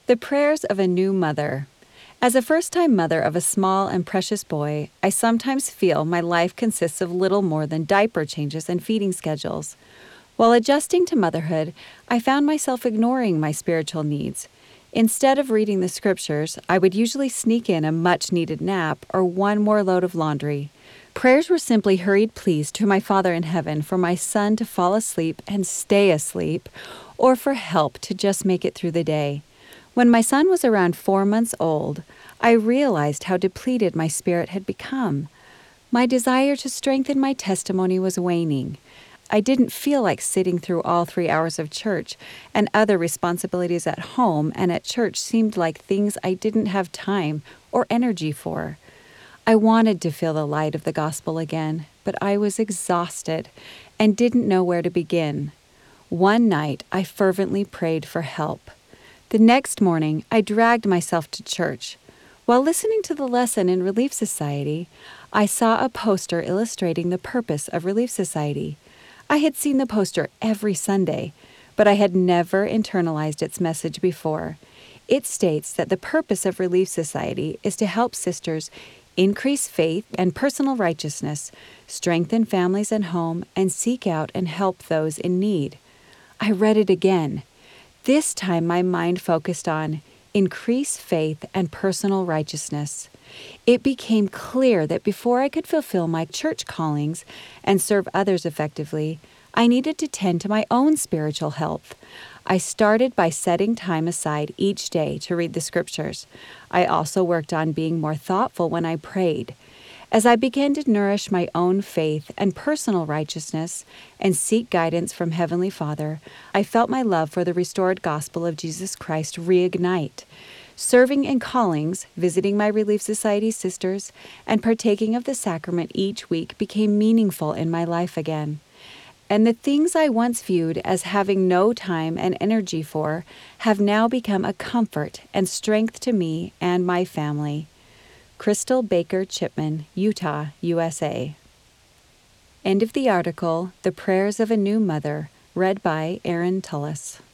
The Prayers of a New Mother. As a first-time mother of a small and precious boy, I sometimes feel my life consists of little more than diaper changes and feeding schedules. While adjusting to motherhood, I found myself ignoring my spiritual needs. Instead of reading the scriptures, I would usually sneak in a much-needed nap or one more load of laundry. Prayers were simply hurried pleas to my Father in heaven for my son to fall asleep and stay asleep, or for help to just make it through the day. When my son was around 4 months old, I realized how depleted my spirit had become. My desire to strengthen my testimony was waning. I didn't feel like sitting through all 3 hours of church, and other responsibilities at home and at church seemed like things I didn't have time or energy for. I wanted to feel the light of the gospel again, but I was exhausted and didn't know where to begin. One night, I fervently prayed for help. The next morning, I dragged myself to church. While listening to the lesson in Relief Society, I saw a poster illustrating the purpose of Relief Society. I had seen the poster every Sunday, but I had never internalized its message before. It states that the purpose of Relief Society is to help sisters increase faith and personal righteousness, strengthen families and home, and seek out and help those in need. I read it again. This time my mind focused on increase faith and personal righteousness. It became clear that before I could fulfill my church callings and serve others effectively, I needed to tend to my own spiritual health. I started by setting time aside each day to read the scriptures. I also worked on being more thoughtful when I prayed. As I began to nourish my own faith and personal righteousness and seek guidance from Heavenly Father, I felt my love for the restored gospel of Jesus Christ reignite. Serving in callings, visiting my Relief Society sisters, and partaking of the sacrament each week became meaningful in my life again. And the things I once viewed as having no time and energy for have now become a comfort and strength to me and my family. Crystal Baker Chipman, Utah, USA. End of the article, The Prayers of a New Mother, read by Erin Tullis.